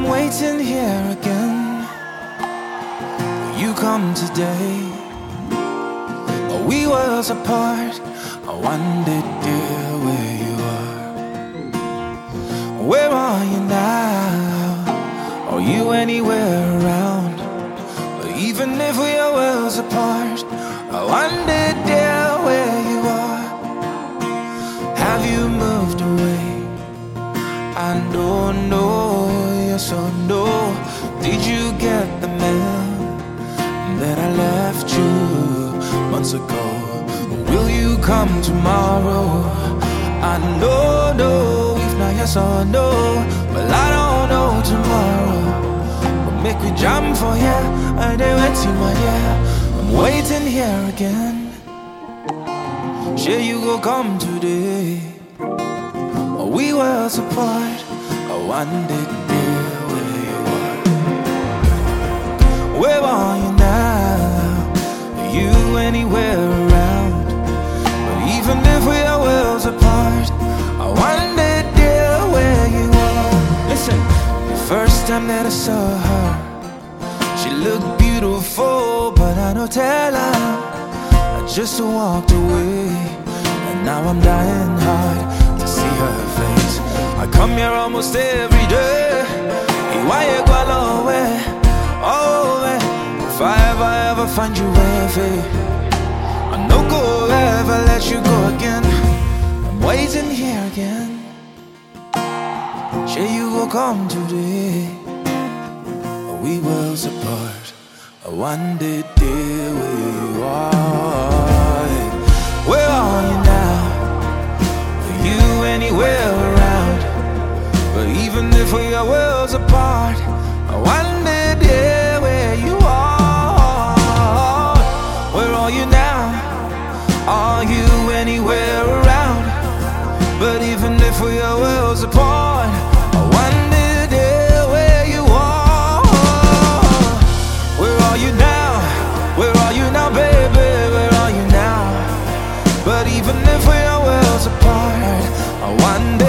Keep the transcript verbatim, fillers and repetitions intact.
waiting here again. Will you come today? Are we worlds apart? I wondered, dear, where you are. Where are you now? Are you anywhere around? But even if we are worlds apart, I wondered, dear, where you are. Have you moved away? I don't know, yes or no. Did you get the mail that I left you months ago? Will you come tomorrow? I know, no, if not yes or no. Well, I don't know tomorrow. But make we jam for ya, and they went to my yeah. I'm waiting here again. Sure you go come today. Are we worlds apart? I wondered, dear, where you are. Where are you now? Are you anywhere around? But even if we are worlds apart, I wondered, dear, where you are. Listen, the first time that I saw her, she looked beautiful, but I don't tell her. I just walked away, and now I'm dying hard to see her face. I come here almost every day. Why you go away? Oh, if I ever, ever find you ever, I no go ever let you go again. I'm waiting here again. Sure you will come today. Are we worlds apart? I wondered, dear, where you are. Where are you now? Are you anywhere around? But even if we are worlds apart, I wonder, dear, where you are. Where are you now? Are you anywhere around? But even if we are worlds apart, I wonder, dear, where you are. Where are you now? Where are you now, baby? Where are you now? But even if we are worlds apart, I wonder.